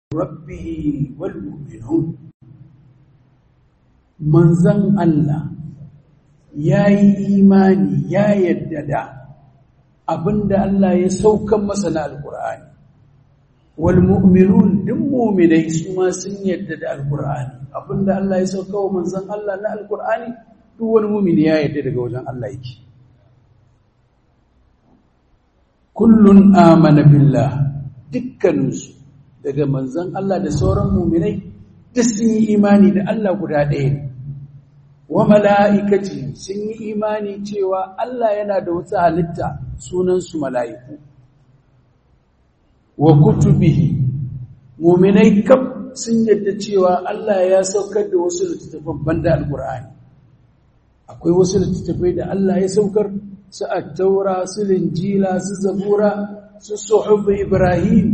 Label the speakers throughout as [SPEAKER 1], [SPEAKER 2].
[SPEAKER 1] rabbihi wal mu'minun. Manzon Allah yayi imani ya yadda da abinda Allah ya saukan masa na alqur'ani, wal mu'minun duk mu'minai su ma sun yadda da alqur'ani, abinda Allah ya sauka wa manzon Allah na alqur'ani duk wani mu'mini ya yadda daga wajen Allah yake. Kullun amana billah, dukkaninsu daga manzon Allah da sauran mu'minai duk sun yi imani da Allah guda ɗaya ne. Wa mala'ikati, sun yi imani cewa Allah yana da wata halitta sunansu mala'iku. Wa kutubihi, mu'minai kaf sun yadda cewa Allah ya saukar da wasu littattafan banda alqur'ani. Akwai wasu littattafai da Allah ya saukar, su at-taura, su linjila, su zabura, su suhuf Ibrahim.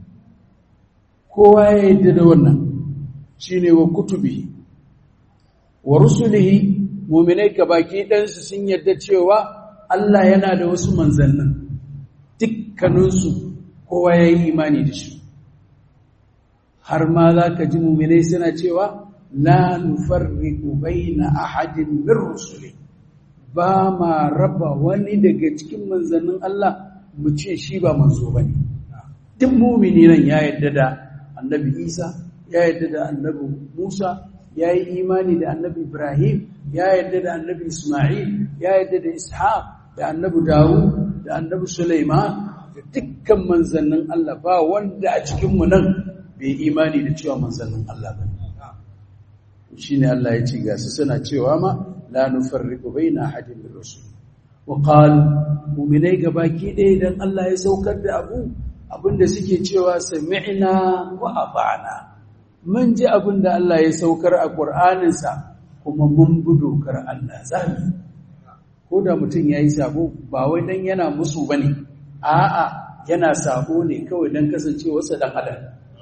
[SPEAKER 1] Kowa ya yadda da wannan shine wa kutubihi. Wa rusulihi, mu'minai gabaki ɗansu sun yadda cewa Allah yana da wasu manzannin, dukkaninsu kowa ya yi imani da shi. Har ma za ka ji mu'minai suna cewa la nufarriqu baina ahadin min rusuli, ba ma raba wani daga cikin manzannin Allah mu ce shi ba manzo bane. Duk mu'mini nan ya yadda da annabi Isa, ya yadda da annabi Musa, ya yi imani da annabi Ibrahim, ya yadda da annabi Ismail, ya yadda da Ishaq, da annabi Dawud, da annabi Sulaiman, da dukkan manzannin Allah, ba wanda a cikinmu nan bai imani da cewa manzannin Allah ba. Shi ne Allah ya ce gasu suna cewa ma la nufarriqu baina ahadin min rusul. Wa qalu, mu'minai gabaki ɗaya idan Allah ya saukar da abinda suke cewa sami'na wa ata'na, mun ji abinda Allah ya saukar a Qur'aninsa kuma mun bi dokar Allah zami. Ko da mutum yayi sabo ba wai dan yana musu bane, a'a yana sabo ne kawai dan kasancewarsa dan adam,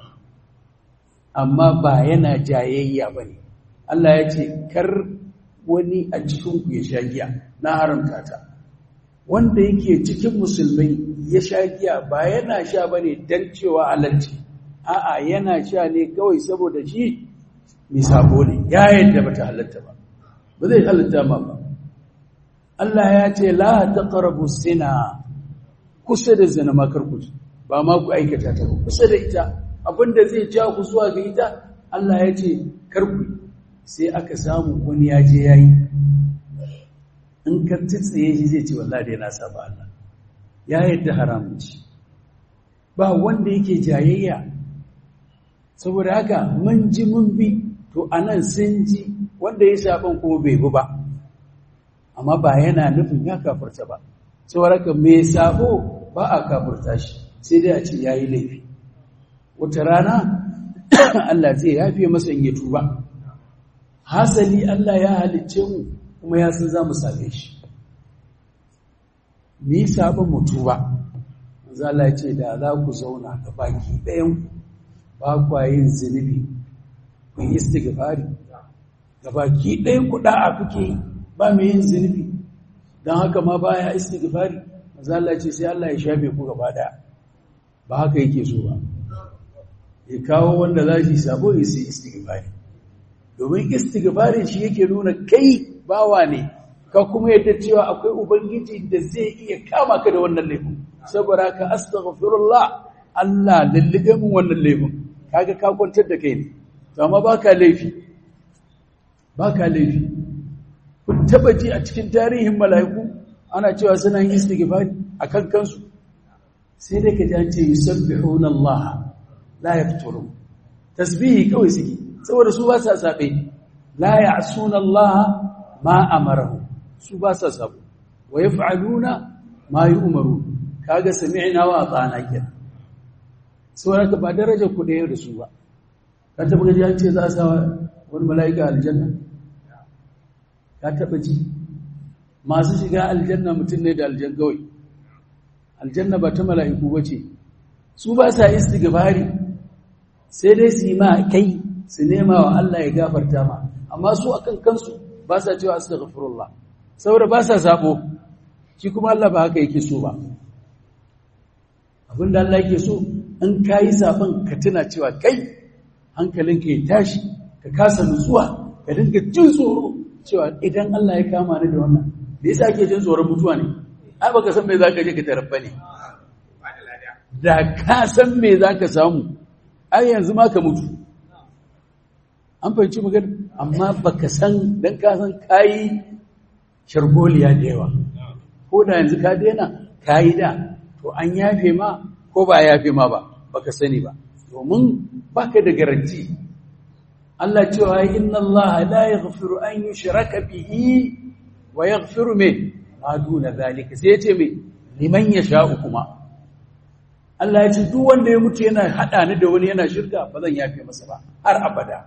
[SPEAKER 1] amma ba yana jayayya bane. Allah ya ce kar wani a cikin ku ya sha giya, na haramta ta. Wanda yake cikin musulmai ya sha giya ba yana sha bane dan cewa halalci, a'a yana sha ne kawai saboda shi mai sabo ne, ya yadda bata halatta ba zai halatta ma ba. Allah ya ce la taqrabu zina, kusa da zina ma kar ku ba ma ku aikata ta, kusa da ita abinda zai ja ku zuwa ga ita Allah ya ce kar ku. Sai aka samu wani ya je yayi, in ka tsaye shi zai ce wallahi dai na saba Allah, ya yadda haramun ci, ba wanda yake jayayya. Saboda haka mun ji mun bi, to anan sun ji wanda ya saban kuma bai bi ba, amma ba yana nufin ya kafirta ba. Saboda haka mai sabo ba a kafirta shi, sai dai a ce yayi laifi. Wata rana Allah zai yafe masa in ya tuba. Hasali Allah ya halicce mu kuma ya san za mu same shi. Ni sabon mutu ba, Allah ce da za ku zauna ga baki ɗayan ba kwa yin zunubi, ku yi istighfari, ga baki ɗayan ku da'a kuke ba mai yin zunubi, don haka ma baya istighfari. Allah ce sai Allah ya shafe ku gaba ɗaya, ba haka yake so ba. Ya kawo wanda za shi sabo ya sai istighfari, domin istighfarin shi yake nuna kai bawa ne, ka kuma yadda cewa akwai ubangiji da zai iya kama ka da wannan laifin. Saboda ka astaghfirullah, Allah lallabe mun wannan laifin, kaga ka kwantar da kai ne, amma baka laifi. Kun taba ji a cikin tarihin mala'iku ana cewa suna yin istighfari akan kansu? Sai dai ka ji an ce yusabbihuna Allah la yafturun, tasbihi kawai suke, saboda su ba sa sabe. La ya'suna Allah ma amarahu, su ba sa sabo, wa yaf'aluna ma yu'maru. Kaga sami'na wa ata'na kenan. Saboda ka ba darajar ku da su ba. Ka taba ji an ce za a sa wani mala'ika aljanna? Ka taba ji? Masu shiga aljanna mutum ne da aljan gawai. Aljanna ba ta mala'iku bace. Su ba sa istighfari, sai dai su yi ma kai, su nema wa Allah ya gafarta ma, amma su akan kansu ba sa cewa astaghfirullah, saboda ba sa sabo. Shi kuma Allah ba haka yake so ba. Abinda Allah yake so, in kayi saban ka tuna cewa kai hankalinka ya tashi ka kasa nutsuwa ka dinga jin tsoro cewa idan Allah ya kama ni da wannan me yasa ake jin tsoron mutuwa ne ai baka san me zaka je ka tarabba ne da ka san me zaka samu ai yanzu ma ka mutu an fahimci magana amma baka san dan ka san kai shargoliya da yawa ko da yanzu ka daina kai da to an yafe ma ko ba yafe ma ba baka sani ba domin baka da garanti Allah cewa inna Allah la yaghfiru an yushraka bihi wa yaghfiru ma duna zalika sai ya ce me liman yasha'u kuma Allah ya ce duk wanda ya mutu yana hada ni da wani yana shirka ba zan yafe masa ba har abada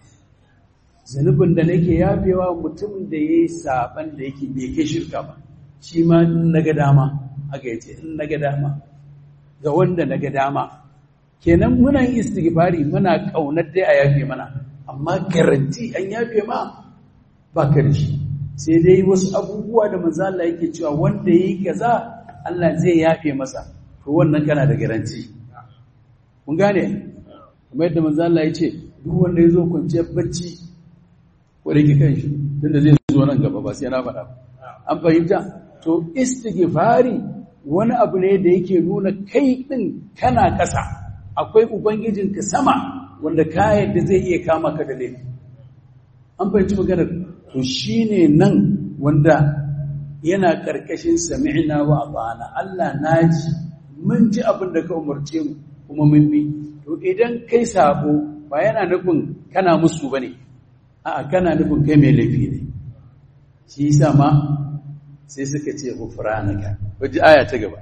[SPEAKER 1] zanubin da nake yafewa mutumin da yayi saban da yake bai kai shirka ba shi ma in naga dama aka yace in naga dama ga wanda naga dama kenan muna yin istighfari muna kaunar dai a yafe mana amma garanti an yafe ma ba ka da shi sai dai wasu abubuwa da manzo Allah yake cewa wanda yayi kaza Allah zai yafe masa to wannan kana da garanti kun gane kuma yadda manzo Allah yace duk wanda yazo kwanciyar bacci ko da yake kanshi tunda zai zo nan gaba ba sai na faɗa an fahimta to istighfari wani abu ne da yake nuna kai din kana ƙasa akwai ubangijinka sama wanda ka yadda zai iya kama ka da laifi an fahimci maganar to shine nan wanda yana karkashin sami'na wa ata'na Allah naji mun ji abin da ka umarce mu kuma mun bi to idan kai sabo ba yana nufin kana musu bane a'a kana nufin kai mai laifi ne shi yasa ma sai suka ce ghufranaka waje aya ta gaba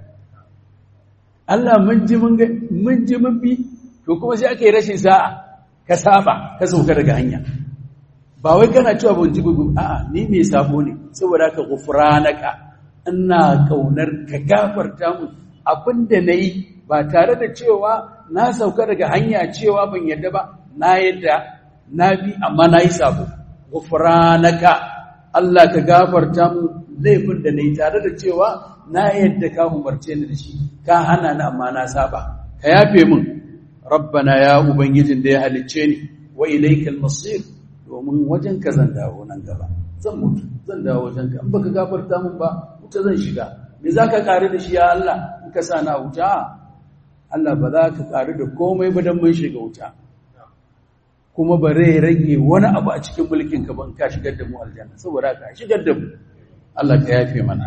[SPEAKER 1] Allah mun ji mun bi to kuma sai aka yi rashin sa'a ka saba ka sauka daga hanya ba wai kana cewa ban ji gugu a'a ni mai sabo ne saboda ka ghufranaka ina kaunar ka gafarta mu abinda nayi ba tare da cewa na sauka daga hanya cewa ban yadda ba na yadda na bi amma nayi sabo ghufranaka Allah ka gafarta mu laifin da nayi tare da cewa na yadda ka umarce ni da shi ka hana ni amma na saba ka yafe min rabbana ya ubangijin da ya halicce ni wa ilaikal masir domin wajen ka zan dawo nan gaba zan mutu zan dawo wajen ka in baka gafarta min ba wuta zan shiga me zaka kare da shi ya Allah in ka sa na wuta Allah ba za ka kare da komai ba dan mun shiga wuta kuma bare rage wani abu a cikin mulkin ka ban ka shigar da mu aljanna saboda ka shigar da mu Allah ka yafe mana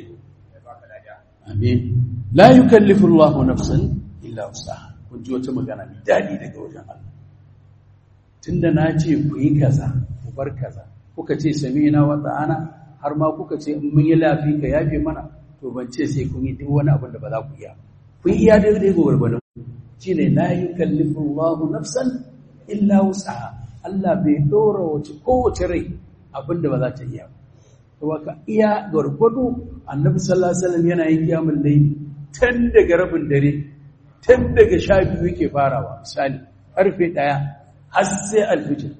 [SPEAKER 1] amin la yukallifu Allahu nafsan illa wusaha kun ji wata magana mai daɗi daga wajen Allah tunda na ce ku yi kaza ku bar kaza kuka ce sami'na wa ta'ana har ma kuka ce in mun yi lafi ka yafe mana to ban ce sai kun yi duk wani abin da ba za ku iya kun iya daidai ga gwargwadon shine la yukallifu Allahu nafsan illa wusaha Allah bai dora kowace rai abin da ba za ta iya to ka iya gwargwado annabi sallallahu alaihi wasallam yana yin kiyamul layl tun daga rabin dare tun daga 12 yake farawa misali karfe 1 har sai alfijir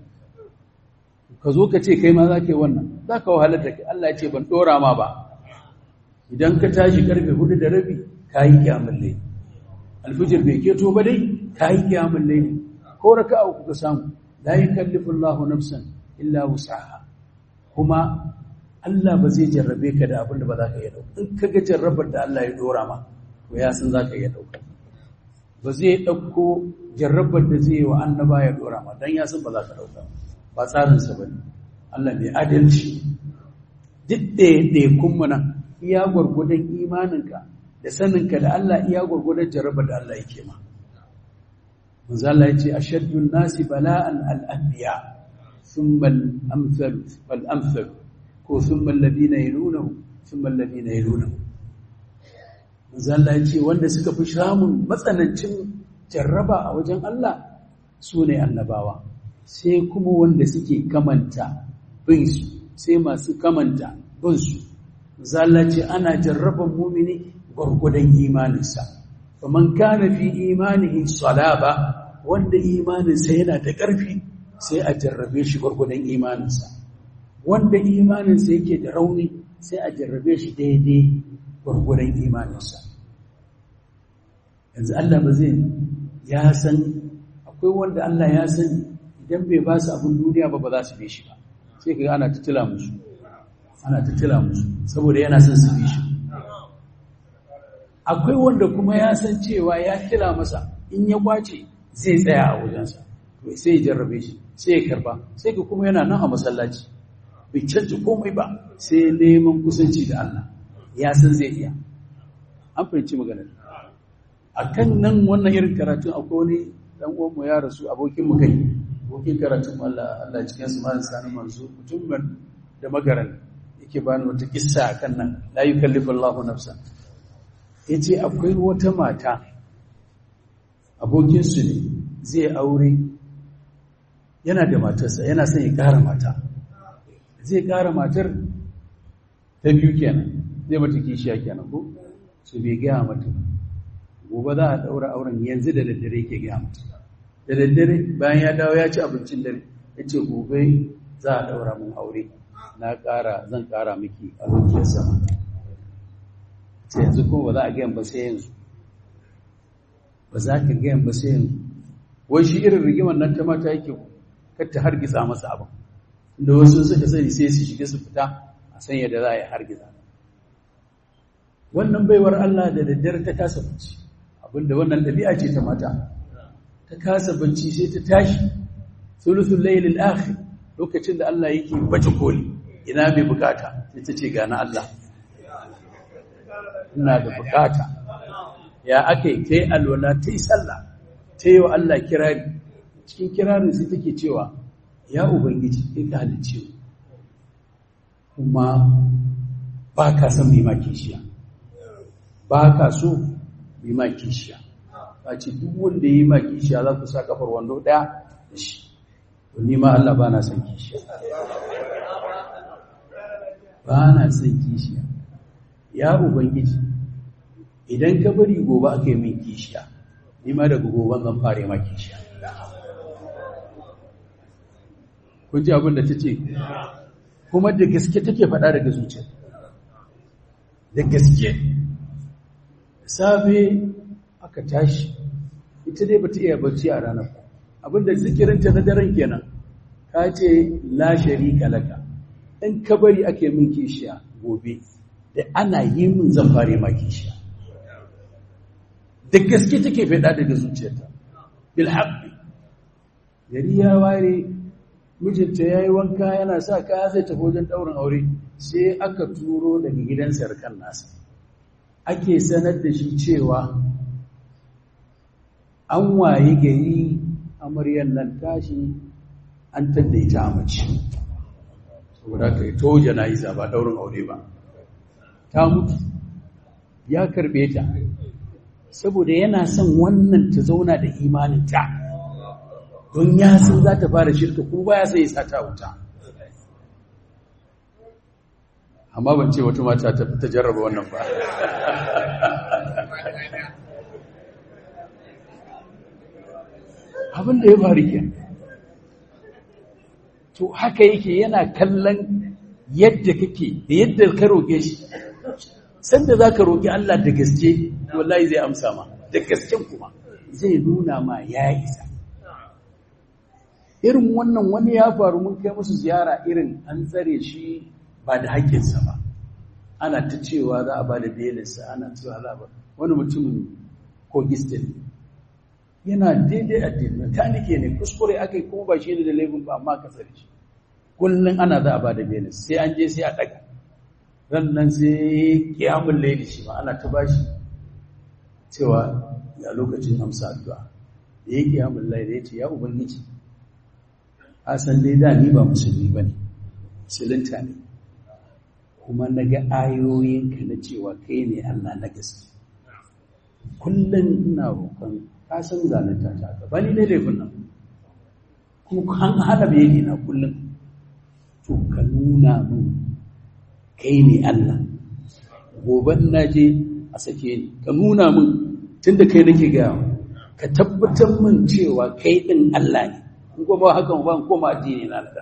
[SPEAKER 1] ka zo ka ce kai ma zaka yi wannan zaka wahalar da kai Allah ya ce ban dora ma ba idan ka tashi karfe 4 da rabi kai kiyamul layl alfijir bai keto ba dai kai kiyamul layl ko raka'a uku ka samu la yukallifu Allahu nafsan illa wusaha kuma Allah ba zai jarrabe ka da abin da ba za ka iya dauka in kaga jarrabar da Allah ya dora ma to ya san za ka iya dauka ba zai dauko jarrabar da zai yi wa annaba ya dora ma dan ya san ba za ka dauka ba tsarin sa bane Allah mai adalci duk da kuma nan iya gurgudan imaninka da saninka da Allah iya gurgudan jarrabar da Allah yake ma manzo Allah yace ashaddun nasi bala'an al-anbiya thumma al-amthal wal-amthal ko thumma alladhina yalunahu thumma alladhina yalunahu manzo Allah yace wanda suka fi samun matsanancin jarraba a wajen Allah sune annabawa sai kuma wanda suke kamanta bin su sai masu kamanta bin su manzo Allah yace ana jarraban mu'mini gurgudan imaninsa faman kana fi imanihi salaba wanda imaninsa yana da ƙarfi sai a jarrabe shi gurgudan imaninsa wanda imaninsa yake da rauni sai a jarrabe shi daidai gurgudan imaninsa yanzu Allah ba zai ya san akwai wanda Allah ya sani idan bai ba su abin duniya ba za su bi shi ba, sai kaga ana tattila musu saboda yana son su bi shi. Akwai wanda kuma ya san cewa ya tila masa in ya kwace zai tsaya a wajensa, to sai ya jarrabe shi, sai ya karba, sai ka kuma yana nan a masallaci bai canza komai ba, sai neman kusanci da Allah, ya san zai iya. An fahimci maganar. Akan nan wannan irin karatun akwai wani dan uwan mu ya rasu, abokin mu kai, abokin karatun Allah cikin su malam Sani Manzo, mutumin da magaran yake bani wata kissa akan nan, la yukallifu Allahu nafsan. Yace akwai wata mata abokin su ne zai aure, yana da matarsa, yana son ya ƙara mata, zai ƙara matar ta biyu kenan, zai mata kishiya kenan ko su bai gaya mata gobe za a ɗaura auren, yanzu da daddare ke gaya mata. Da daddare bayan ya dawo ya ci abincin dare, ya ce gobe za a ɗaura mun aure, zan ƙara miki abokiyar sama. sai yanzu kuma ba za a gayan ba sai yanzu, ba za ka gayan ba sai yanzu. Wai shi irin rigimar nan ta mata yake kar har gitsa masa abin, da wasu suka sani sai su shiga su fita a san yadda za a yi har gitsa. Wannan baiwar Allah da daddare ta kasa bacci, abinda wannan ɗabi'a ce ta mata, ta kasa bacci sai ta tashi sulusul laylil akhir, lokacin da Allah yake baje koli, ina mai bukata, sai ta ce ga na Allah, ina da bukata. Ya aka yi ta yi alwala, ta yi sallah, ta yi wa Allah kirari. Cikin kirarin sai take cewa, ya Ubangiji, kai ka halicce kuma ba ka san mai maki shiya, ba ka so mai maki shiya. Ba ce duk wanda ya yi maki shiya za ku sa kafar wando ɗaya da shi, to ni ma Allah ba na son kishiya, ba na son kishiya. Ya Ubangiji, idan ka bari gobe aka yi min kishiya, ni ma daga goben zan fara ma kishiya. Kun ji abin da ta ce, kuma da gaske take faɗa daga zuciya, da gaske. Safe aka tashi, ita dai ba ta iya barci a ranar, abinda zikirinta na daren kenan, ka ce la sharika laka, in ka bari ake min kishiya gobe, da ana yi min zan fare ma kishiya. Da gaske take faɗa daga zuciyarta, bil haqqi. Gari ya ware, mijinta ya yi wanka yana sa kaya zai tafi wajen ɗaurin aure, sai aka turo daga gidan sarkan nasa, ake sanar da shi cewa an waye gari amaryan nan tashi an taddaita a mace, saboda ka yi to jana'iza ba ɗaurin aure ba, ta mutu, ya karɓe ta saboda yana son wannan ta zauna da imaninta, don ya san za ta fara shirka kuma baya sai ya sata wuta. Amma ban ce wata mata ta jarraba wannan ba. Abin da ya faru ke. To haka yake, yana kallon yadda kake da yadda ka roƙe shi. Sanda za ka roƙi Allah da gaske, wallahi zai amsa ma, da gasken kuma zai nuna ma ya isa. Irin wannan wani ya faru, mun kai musu ziyara, irin an tsare shi ba da haƙƙinsa ba, ana ta cewa za a ba da belinsa, ana cewa za a ba wani mutumin kogistin yana daidai a daidai, mekanike ne, kuskure aka yi kuma ba shi ne da laifin ba, amma ka tsare shi kullum ana za a ba da belinsa, sai an je sai a ɗaga rannan sai kiyamun laili shi ma ana ta bashi cewa ya lokacin amsa addu'a da ya kiyamun laili ya ce, ya Ubangiji, asan dai da ni ba musulmi ba ne, musulunta ne, kuma na ga ayoyinka na cewa kai ne Allah na gaske, kullum ina roƙon kasan zalunta ta gaba ni ne laifin nan, kuma an hana bayani na kullum, to ka nuna min kai ne Allah, goben na je a sake ni, ka nuna min tun da kai nake gaya, ka tabbatar min cewa kai ɗin Allah ne, in kuma hakan ba koma addini na da.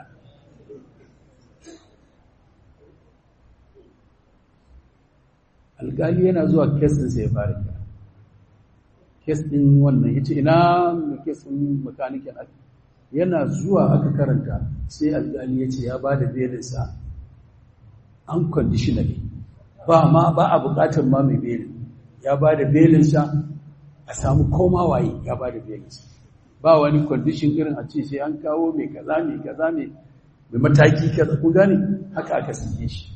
[SPEAKER 1] Alƙali yana zuwa kesin sai ya fara kira, kes ɗin wannan ya ce ina kes ɗin makanikin yana zuwa aka karanta sai alƙali ya ce ya ba da belinsa unconditionally ba a buƙatar ma mai belin ya ba da belinsa a samu koma waye ya ba da belinsa ba wani condition irin a ce sai an kawo mai kaza mai mataki kaza kun gane haka aka sike shi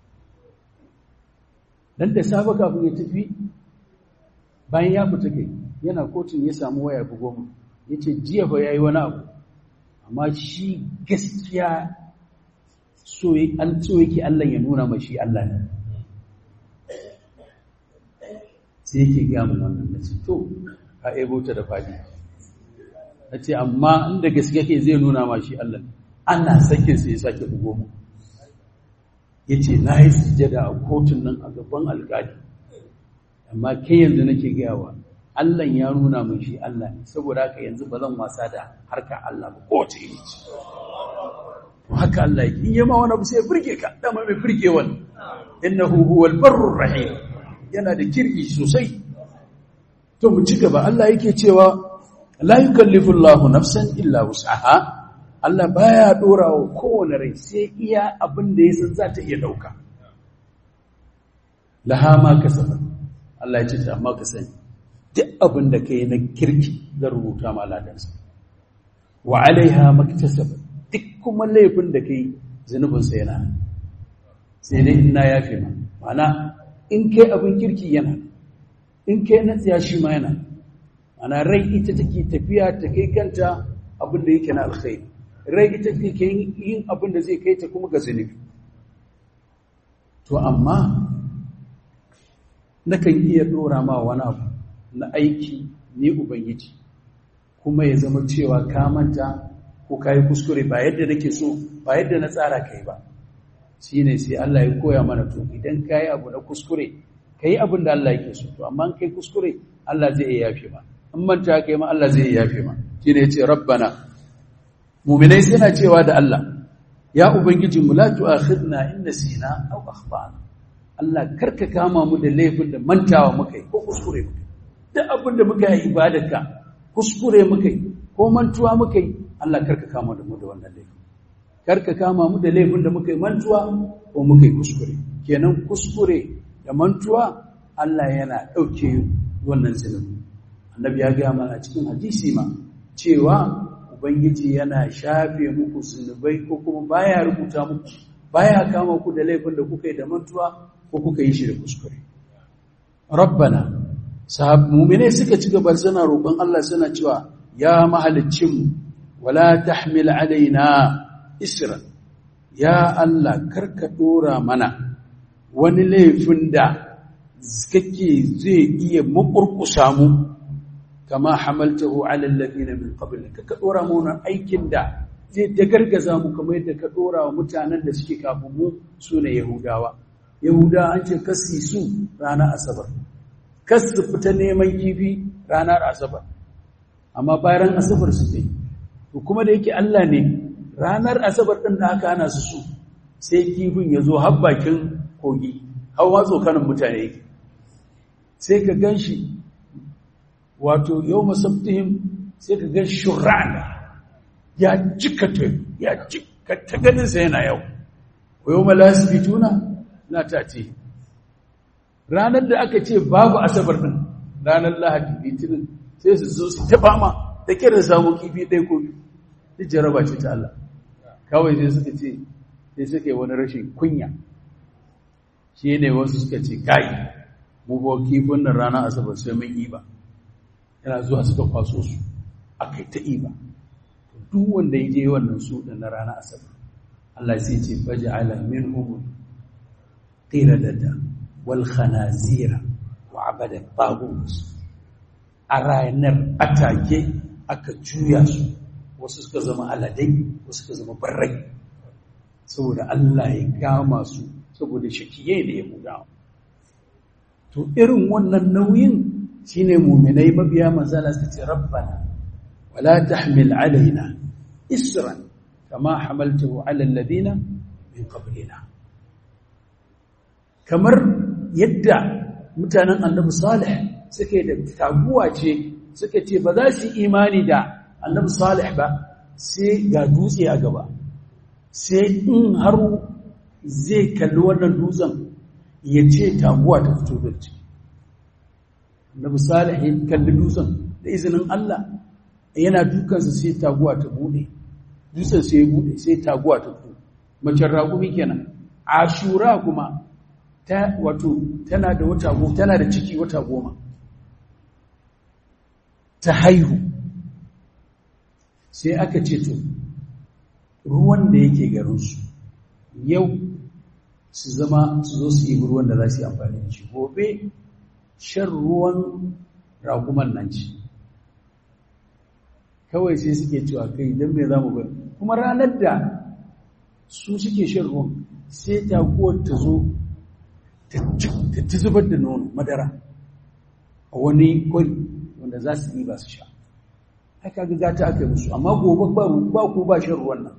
[SPEAKER 1] dan da safe kafin ya tafi bayan ya fita kai yana kotun ya samu waya bugo mu yace jiya fa yayi wani abu amma shi gaskiya so yake Allah ya nuna mashi Allah ne sai yake ga mun wannan nace to ka ebo ta da fadi nace amma inda gaskiya ke zai nuna mashi Allah ana sakin sai ya sake bugo mu yace nayi sujada a kotun nan a gaban alƙali amma kai yanzu nake gayawa Allah ya nuna mun shi Allah ne saboda haka yanzu ba zan wasa da harkar Allah ba ko ce ni to haka Allah yake in yama wani abu sai burge ka dama mai burge wani innahu huwal barrur rahim yana da kirki sosai to mu ci gaba Allah yake cewa la yukallifu Allahu nafsan illa wus'aha Allah baya dora wa kowane rai sai iya abin da ya san za ta iya dauka laha ma kasabat Allah ya ce amma ka sani duk abin da kai na kirki zan rubuta ma ladansa wa alaiha maktasaba duk kuma laifin da kai zanubin sa yana sai dai ina yafe ma mana in kai abin kirki yana in kai na tsiya shi ma yana ana rai ita take tafiya ta kai kanta abin da yake na alkhairi rai ita take yin abin da zai kai ta kuma ga zanubi to amma nakan iya dora ma wani abu na aiki ne ubangiji kuma ya zama cewa ka manta ko kai kuskure ba yadda nake so ba yadda na tsara kai ba shine sai Allah ya koya mana to idan kai abu na kuskure kai abin da Allah yake so to amma kai kuskure Allah zai iya yafe ma in manta kai ma Allah zai iya yafe ma shine yace rabbana mu'minai suna cewa da Allah ya ubangiji mu la tu'akhidna in nasina aw akhtana Allah karka kama mu da laifin da mantawa muka yi ko kuskure muka yi duk abin da muka yi ibadarka kuskure muka yi ko mantuwa muka yi Allah karka kama da mu da wannan laifin karka kama mu da laifin da muka yi mantuwa ko muka yi kuskure kenan kuskure da mantuwa Allah yana dauke wannan zunubi annabi ya ga mana cikin hadisi ma cewa ubangiji yana shafe muku zunubai ko kuma baya rubuta muku baya kama ku da laifin da kuka yi da mantuwa ko kuka yi shi da kuskure rabbana mu'mine suka ci gaba suna roƙon Allah suna cewa ya mahaliccin wala tahmil alaina isra ya Allah karka dora mana wani laifin da kake zai iya mukurkusa mu kama hamaltahu ala alladhina min qablika ka dora mu wannan aikin da zai dagargaza mu kamar yadda ka dora wa mutanen da suke kafin mu sune yahudawa an ce kasi su ranar asabar kasu fita neman kifi ranar asabar amma bayan asabar su dai to kuma da yake Allah ne ranar asabar din da aka hana su sai kifin ya zo har bakin kogi har watso kanin mutane yake sai ka ganshi wato yawma sabtihim sai ka gan shurran ya jikata ganin sa yana yau yawma lasbituna na tace ranar da aka ce babu asabar din ranar lahadi litinin sai su zo su taba ma da kira samu kifi ɗaya ko biyu duk jaraba ce ta Allah kawai sai suka ce sai suka yi wani rashin kunya shi ne wasu suka ce kai mu ba kifin nan ranar asabar sai mun yi ba yana zuwa suka kwaso su akai ta iba duk wanda ya je wannan su da na ranar asabar Allah sai ce faj'ala minhum qiradata wal khanazira wa abada taghut a ranar atake aka juya su wasu suka zama aladai wasu suka zama barrai saboda Allah ya kama su saboda shakiye da ya buga to irin wannan nauyin shine mu'minai mabiya manzala su ce rabbana wala tahmil alaina isran kama hamaltahu ala alladhina min qablina kamar yadda mutanen annabi salih suke da taguwa ce suka ce ba za su imani da annabi Salih ba sai ga dutse a gaba, sai in har zai kalli wannan dutsen ya ce taguwa ta fito da ciki. Annabi Salih ya kalli dutsen da izinin Allah yana dukansa sai taguwa ta bude, dutsen sai ya bude sai taguwa ta fito. Macen raƙumi kenan. Ashura kuma tana da wata goma, tana da ciki wata 10 ta haihu. Sai aka ce to ruwan da yake garinsu yau su zo su yi ruwan da za su yi amfani da shi, gobe shan ruwan raguman nan ci. Kawai sai suke cewa kai don me za mu bari, kuma ranar da su suke shan ruwan sai taguwar ta zo ta zubar da nono madara a wani kwari wanda za su yi ba su sha. Haka ga ta aka yi musu, amma gobe ba ku ba shan ruwan nan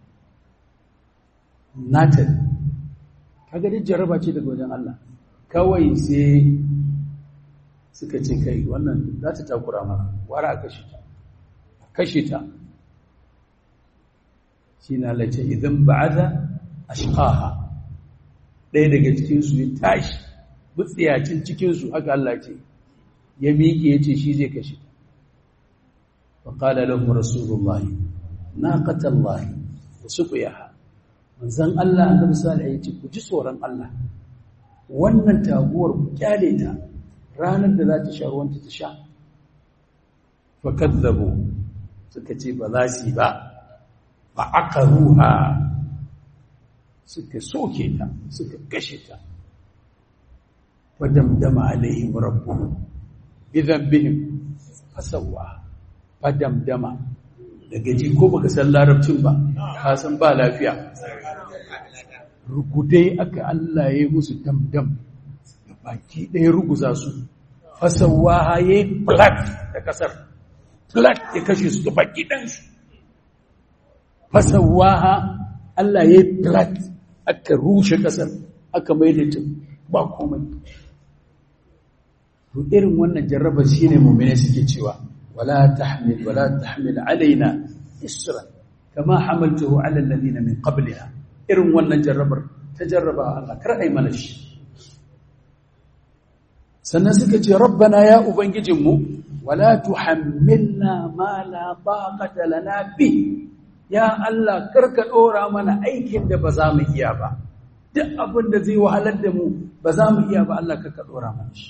[SPEAKER 1] nata. Kaga duk jaraba ce daga wajen Allah. Kawai sai suka ce kai wannan za ta takura mana, wara a kashe ta shi na lace idan ba'ada ashqaha, ɗaya daga cikinsu ya tashi butsiyacin cikinsu, haka Allah ce ya miƙe ya ce shi zai kashe ta. wa qala lahum rasulullahi naqatallahi wa suqiyaha, manzon Allah annabi sallallahu alaihi wasallam ya ce ku ji tsoron Allah, wannan taguwar ku kyale ta, ranar da za ta sha ruwanta ta sha. fa kadzabu, suka ce ba za su yi ba, fa aqaruha, suka soke ta suka kashe ta. fa damdama alaihim rabbuhum bi dhanbihim fasawwa. fa damdama daga ji ko baka san larabcin ba ka san ba lafiya, rugudai aka Allah ya musu damdam da baki ɗaya ruguza su. fasawwa ya flat da kasar, flat ya kashe su da baki ɗansu. fasawwa Allah ya flat aka rushe kasar, aka maidaita ba komai. To irin wannan jarraba shine mu'mini suke cewa wala tahmil alaina isra kama hamaltahu ala alladhina min qabliha. Irin wannan jarrabar ta jarraba Allah kar ai mana shi. Sannan suka ce rabbana ya ubangijinmu wala tuhammilna ma la taqata lana bi, ya Allah karka dora mana aikin da ba za mu iya ba, duk abin da zai wahalar da mu ba za mu iya ba, Allah karka dora mana shi.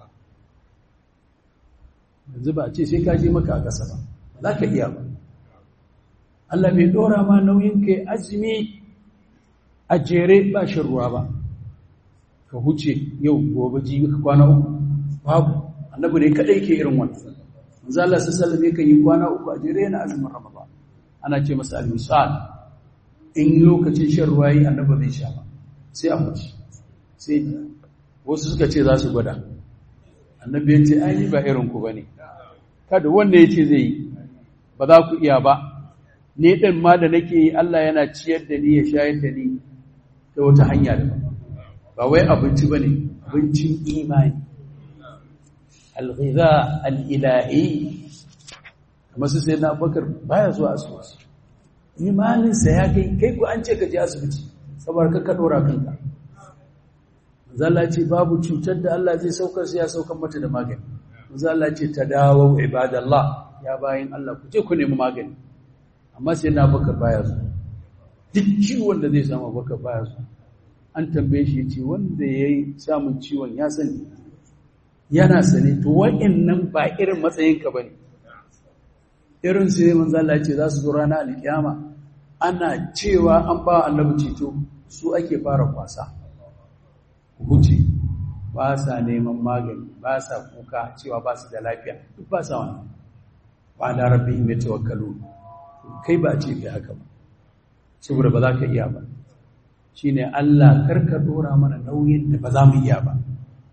[SPEAKER 1] Yanzu ba ce sai ka je maka a ƙasa ba, za ka iya ba. Allah bai dora ma nauyin kai azumi a jere ba shan ruwa ba, ka huce yau gobe jibi ka kwana 3 babu. Annabi ne kadai ke irin wannan. Manzo Allah sallallahu alaihi wasallam yi kwana 3 a jere yana azumin Ramadan, ana ce masa al-misal. In lokacin shan ruwa yi annabi zai sha ba, sai a huce. Sai wasu suka ce za su gwada, annabi ya ce ai ba irin ku bane, kada wanda ya ce zai yi, ba za ku iya ba. Ni din ma da nake yi Allah yana ciyar da ni ya shayar da ni ta wata hanya da ba wai abinci bane, abincin imani, al-ghidha al-ilahi. Kamar su sai na Abubakar baya zuwa asibiti, imanin sa ya kai ku an ce ka je asibiti saboda ka dora kanka. Manzo Allah ce babu cutar da Allah zai saukar sai ya saukar mata da magani. Manzo Allah ce tadawu ibadallah, ya bayin Allah ku je ku nemi magani. Amma sai na Abubakar baya zuwa, duk ciwon da zai samu Abubakar baya zuwa. An tambaye shi ce wanda ya yi samun ciwon ya sani, yana sani, to wa'annan ba irin matsayinka ba ne. Irin su ne manzo Allah ce za su zo ranar alkiyama, ana cewa an ba annabi ceto, su ake fara kwasa. Huce ba sa neman magani, ba sa kuka cewa ba su da lafiya, duk ba sa wannan. Ba da rabbi mai tawakkalu, kai ba ce kai haka ba, saboda ba za ka iya ba. Shi ne Allah karka dora mana nauyin da ba za mu iya ba.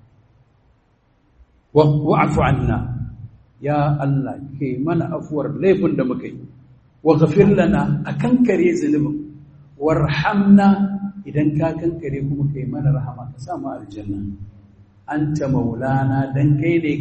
[SPEAKER 1] Wa'afu anna, ya Allah kai mana afuwar laifin da muka yi, wa ghafir lana, a kankare zunubin, warhamna, idan ka kankare kuma kai mana rahama ka samu aljanna. anta maulana dan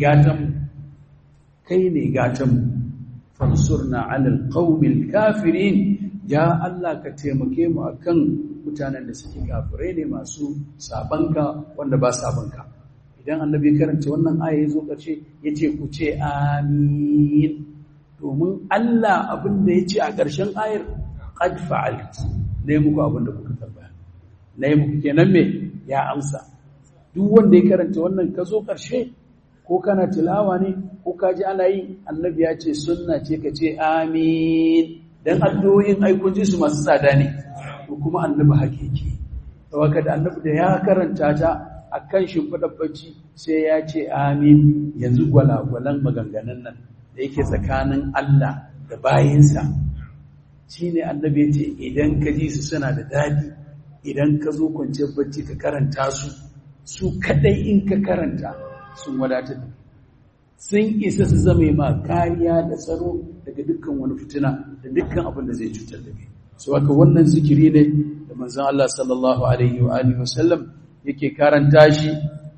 [SPEAKER 1] kai ne gatan fansurna alal qaumil kafirin ya Allah ka taimake mu akan mutanen da suke kafirai ne masu sabanka wanda ba sabanka. Idan annabi karanta wannan aya yazo karshe yace ku ce amin, domin Allah abin da yace a ƙarshen ayar qad fa'alt, ne muku abin da kuka tambaya, ne muku kenan me ya amsa. Duk wanda ya karanta wannan ka zo ƙarshe ko kana tilawa ne ko ka ji ana yi, annabi ya ce sunna ce ka ce amin, dan addu'o'in ai kun ji su masu tsada ne, ko kuma annabi hakiki saboda da annabi da ya karanta ta akan shimfidar bacci sai ya ce amin. Yanzu gwalagwalan maganganun nan da yake tsakanin Allah da bayinsa shine annabi ya ce idan ka ji su suna da dadi, idan ka zo kwanciyar bacci ka karanta su kadai in ka karanta sun wadatar da sun isa su zama ma kariya da tsaro daga dukkan wani fitina da dukkan abin da zai cutar da kai. So haka wannan zikiri ne da manzon Allah sallallahu alaihi wa alihi wasallam yake karanta shi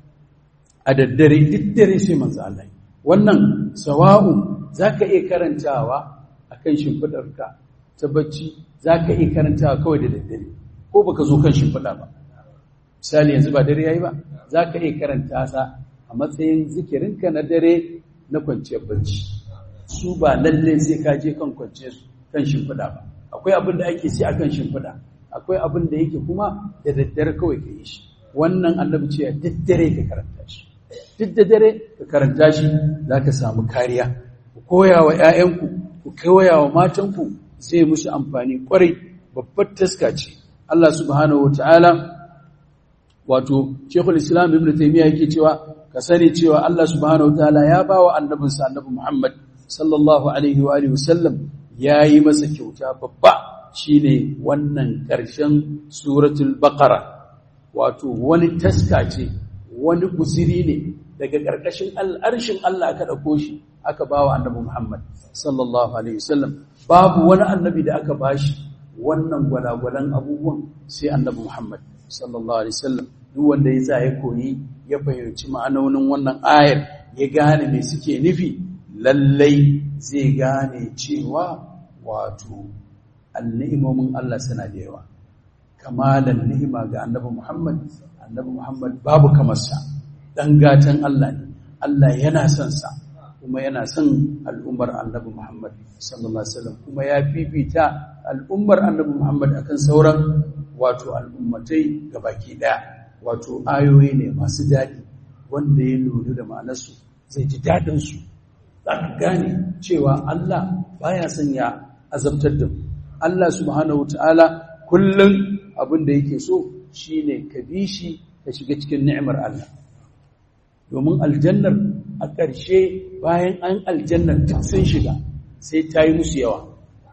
[SPEAKER 1] a daddare, diddare sai manzon Allah. Wannan sawa'u zaka iya karantawa akan shimfidarka ta bacci, zaka iya karantawa kawai da daddare ko baka zo kan shimfida ba. Misali yanzu ba dare yayi ba, zaka iya karanta sa a matsayin zikirinka na dare na kwanciyar bacci. Su ba lalle sai ka je kan kwanciyar kan shimfida ba. Akwai abin da ake ci akan shimfida, akwai abin da yake kuma da daddare kawai ka yi shi. Wannan annabi ce daddare ka karanta shi, duk da dare ka karanta shi za ka samu kariya. Ku koya wa 'ya'yanku, ku koya wa matanku, zai musu amfani kwarai, babbar taska ce. Allah subhanahu wataala wato Sheikhul Islam Ibn Taymiyyah yake cewa ka sani cewa Allah subhanahu wataala ya bawa annabinsa Annabi Muhammad sallallahu alaihi wa alihi wasallam yayi masa kyauta babba, shine wannan ƙarshen suratul Baqara. Wato wani taska ce, wani guziri ne daga ƙarƙashin al'arshin Allah aka ɗauko shi aka bawa Annabi Muhammad sallallahu alaihi wasallam. Babu wani annabi da aka bashi wannan gwalagwalan abubuwan sai Annabi Muhammad sallallahu alaihi wasallam. Duk wanda ya sa ya koyi ya fahimci ma'anonin wannan ayar, ya gane me suke nufi, lallai zai gane cewa wato anni'imomin Allah suna da yawa. Kamalan ni'ima ga Annabi Muhammad babu kamarsa, dan gatan Allah ne, Allah yana son sa kuma yana son al'ummar Annabi Muhammad sallallahu alaihi wasallam, kuma ya fifita al'ummar Annabi Muhammad akan sauran wato al'ummatai gabaki daya. Wato ayoyi ne masu daɗi, wanda ya lura da ma'anarsu zai ji daɗinsu. Za ka gane cewa Allah baya son ya azabtar da mu. Allah subhanahu ta'ala kullum abin da yake so shine ka bi shi ka shiga cikin ni'imar Allah. Domin aljannar a ƙarshe bayan an aljannar duk sun shiga sai ta yi musu yawa.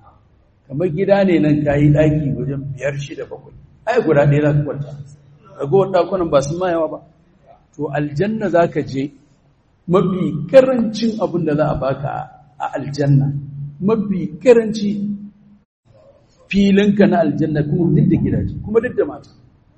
[SPEAKER 1] Kamar gida ne nan ka yi ɗaki wajen 5, 6, 7, ai guda ɗaya za ka kwanta. Ragowar ɗakunan ba su mayawa ba. To aljanna za ka je, mafi ƙarancin abin da za a baka a aljanna, mafi ƙaranci filinka na aljanna, kuma duk da gidaje, kuma duk da mata.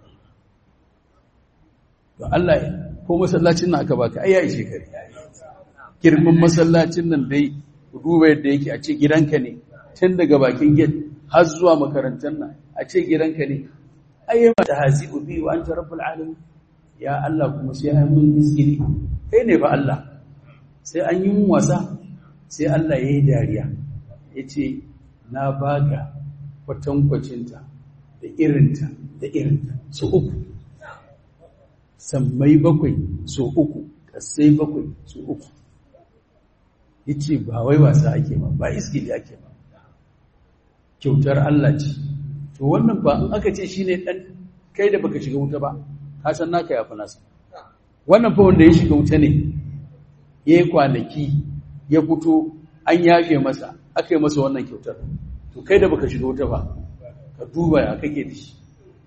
[SPEAKER 1] To Allah ko masallacin nan aka baka, ai ya ishe kare. Girman masallacin nan dai, ku duba yadda yake, a ce gidanka ne, tun daga bakin gate har zuwa makarantar nan, a ce gidanka ne. Ayyama ta hazibu bi wa anta rabbul alamin. Ya Allah, kuma sai an mun izgiri, kai ne fa Allah. Sai an yi mun wasa, sai Allah ya yi dariya, ya ce na baka kwatankwacinta da irinta so 3, sammai 7 so 3, kasai 7 so 3. Ya ce ba wai wasa ake ba izgiri ake ba, kyautar Allah ce. To wannan ba in aka ce shine dan kai da baka shiga wuta ba, ka san naka yafi nasa. Wannan fa wanda ya shiga wuta ne, yayi kwanaki ya fito, an yafe masa, aka yi masa wannan kyautar. To kai da baka shiga wuta ba, ka duba ya kake da shi.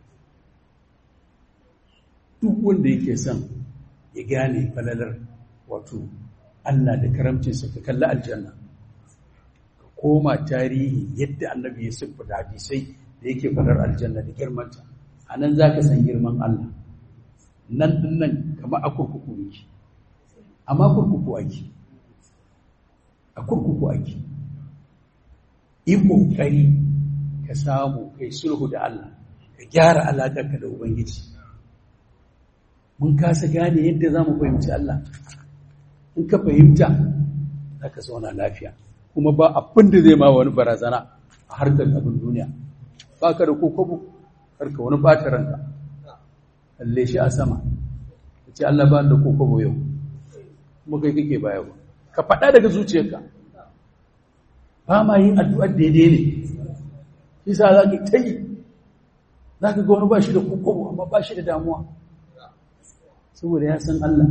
[SPEAKER 1] Duk wanda yake son ya gane falalar wato Allah da karamcinsa, ka kalli aljanna, ka koma tarihi yadda annabi ya siffata hadisai da yake fadar aljanna da girmanta. A nan za ka san girman Allah. nan din nan kamar a kurkuku yake, amma kurkuku ake, a kurkuku ake. Yi ƙoƙari ka samu kai sulhu da Allah, ka gyara alaƙarka da Ubangiji. Mun kasa gane yadda za mu fahimci Allah. In ka fahimta, za ka zauna lafiya, kuma ba abin da zai ma wani barazana a harkar abin duniya. Ba ka da kokobo, karka wani ɓata ranka, kalle shi a sama, ka ce Allah ba da kokobo yau, kuma kai kake bayarwa. Ka faɗa daga zuciyarka, ba ma yin addu'ar daidai ne, shi sa za ka ta yi, za ka ga wani ba shi da kokobo, amma ba shi da damuwa, saboda ya san Allah.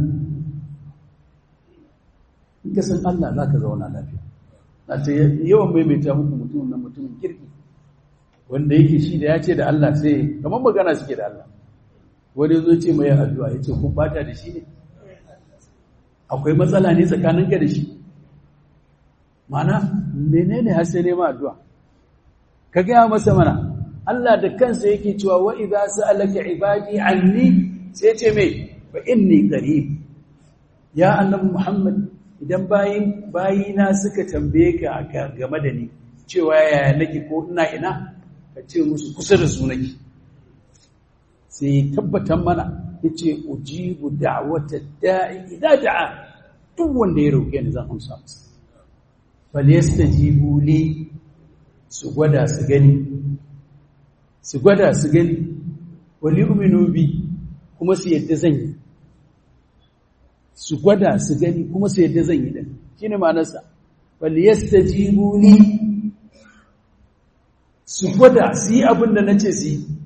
[SPEAKER 1] In ka san Allah za ka zauna lafiya. Na ta yawan maimaita muku mutumin kirki, wanda yake shi da ya ce da Allah sai kamar magana suke da Allah. Wani zo ce mai addu'a ya ce kun bata da shi ne? Akwai matsala ne tsakaninka da shi? Mana menene har sai nema addu'a? Ka gaya masa mana, Allah da kansa yake cewa wa idza sa'alaka ibadi anni sai ce mai fa inni qarib. Ya annabi Muhammad, idan bayina suka tambaye ka game da ni cewa yaya nake ko ina ka ce musu kusa da su nake. Sai tabbatar mana yace ujibu da'wata da'i idza da'a, duk wanda ya roke ni zan amsa masa. Falyastajibu li, su gwada su gani, wal yu'minu bi, kuma su yadda zan yi. Su gwada su gani kuma su yadda zan yi din, shine ma'anarsa. Falyastajibu li, su gwada su yi abin da nace su yi.